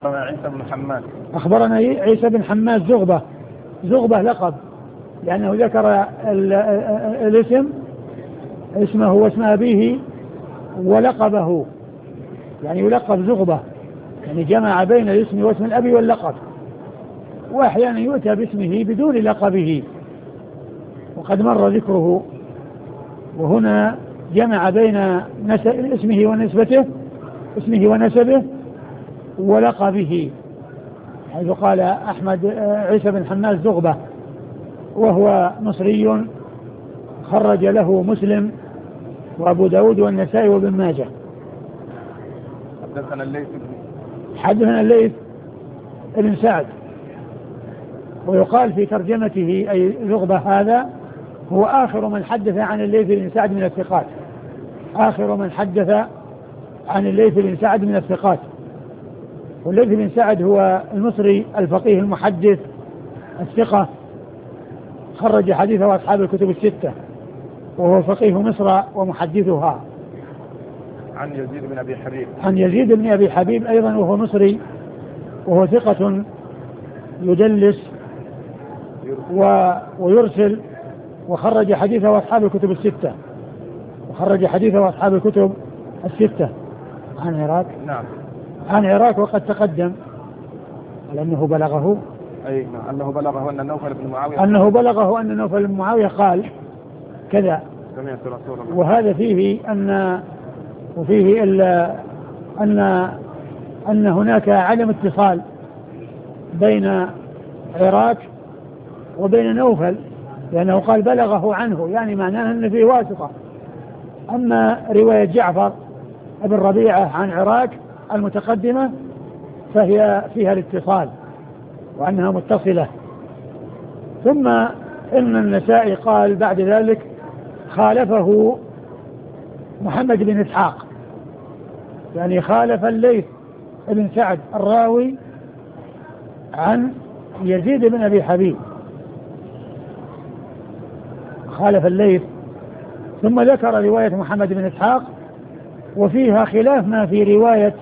عيسى بن حماد. أخبرنا عيسى بن حماد زغبة لقب، لأنه ذكر الاسم، اسمه واسم أبيه ولقبه، يعني يلقب زغبة، يعني جمع بين الاسم واسم الأب واللقب، وأحيانا يؤتى باسمه بدون لقبه وقد مر ذكره، وهنا جمع بين اسمه ونسبه ولقبه، حيث قال أحمد عيسى بن حماد زغبة، وهو مصري خرج له مسلم وأبو داود والنسائي وابن ماجه. حدثنا الليث بن سعد، ويقال في ترجمته أي زغبة هذا هو آخر من حدث عن الليث بن سعد من الثقات، آخر من حدث عن الليث بن سعد من الثقات. والليث بن سعد هو المصري الفقيه المحدث الثقة، خرج حديثه أصحاب الكتب الستة، وهو فقيه مصر ومحدثها. عن يزيد بن أبي حبيب أيضا، وهو مصري وهو ثقة يدلس ويرسل، وخرج حديثه أصحاب الكتب الستة. عن عراك. نعم. عن عراك، وقد تقدم لأنه بلغه أنه بلغه أن نوفل بن معاوية قال كذا. سمعت رسول الله. وهذا فيه أن هناك عدم اتصال بين عراك وبين نوفل، لأنه قال بلغه عنه، يعني معناه أن فيه واسطة. أما رواية جعفر بن ربيعة عن عراك المتقدمة فهي فيها الاتصال وأنها متصلة. ثم إن النسائي قال بعد ذلك خالفه محمد بن إسحاق، يعني خالف الليث بن سعد الراوي عن يزيد بن أبي حبيب، خالف الليث. ثم ذكر رواية محمد بن إسحاق وفيها خلاف ما في رواية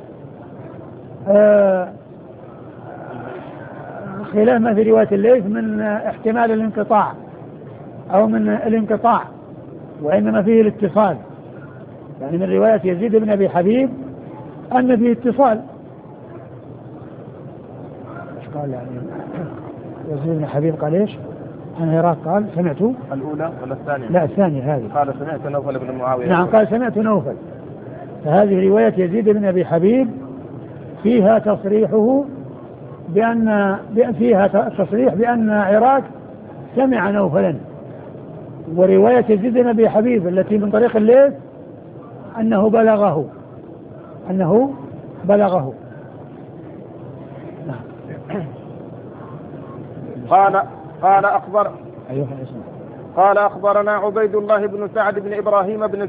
الليث من احتمال الانقطاع أو من الانقطاع، وإنما فيه الاتصال، يعني من رواية يزيد بن أبي حبيب أن فيه اتصال. ايش قال يعني يزيد بن حبيب؟ قال ايش عن عراك؟ قال سمعت الأولى ولا الثانية؟ لا، الثانية هذه. قال سمعت نوفل بن معاوية. نعم، قال سمعت نوفل. فهذه رواية يزيد بن أبي حبيب فيها تصريح بأن عراك سمع نوفلا، ورواية يزيد بن أبي حبيب التي من طريق الليث أنه بلغه. قال أخبرنا عبيد الله بن سعد بن إبراهيم بن